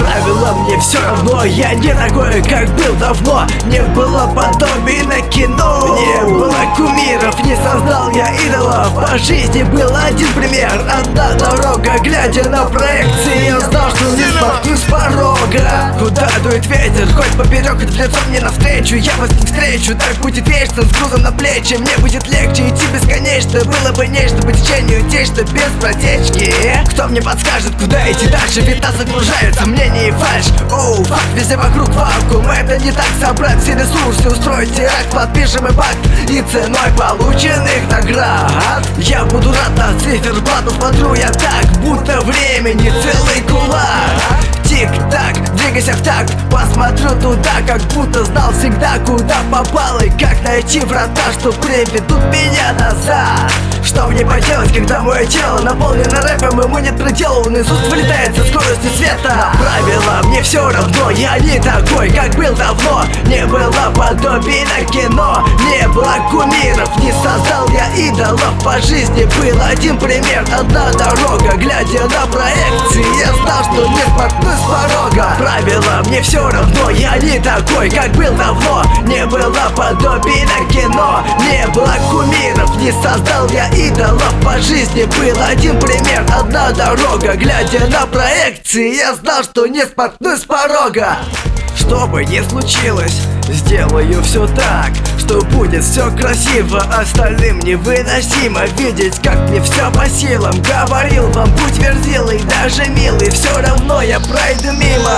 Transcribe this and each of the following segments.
правила мне все равно. Я не такой, как был давно. Не было подобий на кино, не было кумиров, не создал я идолов. По жизни был один пример, одна дорога. Глядя на проекции, я знал, что не споткнусь с порога. Куда дует ветер, хоть поперек, это лицом мне навстречу. Я вас не встречу, так будет вечно, с грузом на плечи. Мне будет легче идти бесконечно. Было бы нечто по течению течь, что без протечки. Кто мне подскажет, куда идти дальше? Ведь нас окружают сомнения и фальшь. Оу, факт, везде вокруг вакуум. Это не так, собрать все ресурсы, устроить теракт, подпишем и пакт. И ценой полученных наград я буду рад на циферблат. Смотрю я так, будто времени целый кулак. Тик-так, двигайся в такт. Посмотрю туда, как будто знал всегда, куда попал и как найти врата, что приведут меня назад. Что мне поделать, когда мое тело наполнено рэпом, ему нет предела, он из уст вылетает со скоростью света. Правила мне все равно, я не такой, как был давно. Не было подобий на кино, не было кумиров, не создал я идолов. По жизни был один пример, одна дорога. Глядя на проекции, я знал, что не споткнусь с порога. Правила мне все равно, я не такой, как был давно. Не было подобий на кино, не было кумиров, не создал я идолов. По жизни был один пример, одна дорога. Глядя на проекции, я знал, что не споткнусь с порога. Что бы ни случилось, сделаю все так, что будет все красиво. Остальным невыносимо видеть, как мне все по силам. Говорил вам, будь верзилой, даже милый, все равно я пройду мимо.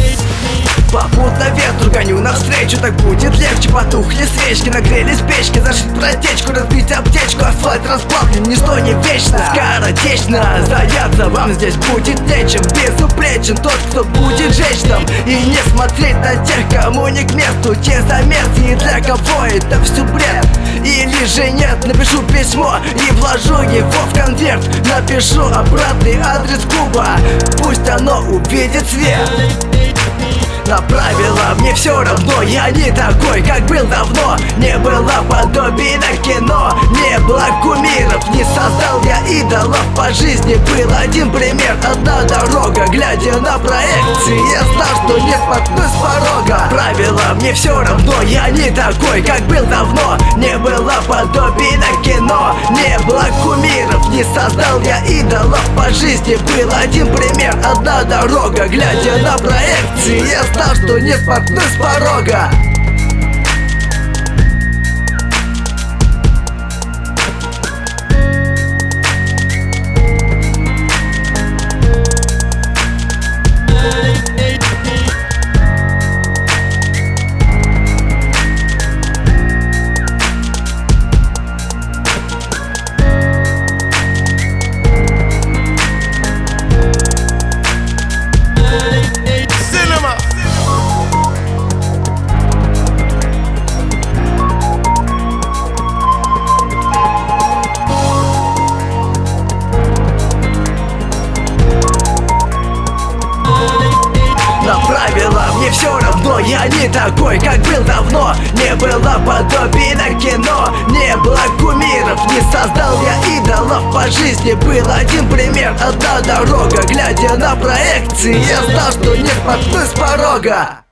Попутно ветру гоню навстречу, так будет легче. Потухли свечки, нагрелись печки, зашить протечку, разбить аптечку. Асфальт расплавлен, ничто не вечно, скоротечно. Заняться вам здесь будет нечем. Безупречен тот, кто будет жечь там. И не смотреть на тех, кому не к месту. Те замесы, и для кого это все бред. Или же нет, напишу письмо и вложу его в конверт. Напишу обратный адрес клуба, пусть оно увидит свет. На правила мне все равно, я не такой, как был давно. Не было подобий на кино, не было кумиров, не создал я идолов. По жизни был один пример, одна дорога. Глядя на проекции, я знал, что не споткнусь с порога. Правила мне все равно, я не такой, как был давно. Не было подобий на кино, не было кумиров, не создал я идолов. По жизни был один пример, одна дорога. Глядя на проекции, я знал, что не споткнусь с порога. Мне все равно, я не такой, как был давно. Не было подобий на кино, не было кумиров, не создал я идолов. По жизни был один пример, одна дорога. Глядя на проекции, я знал, что не споткнусь с порога.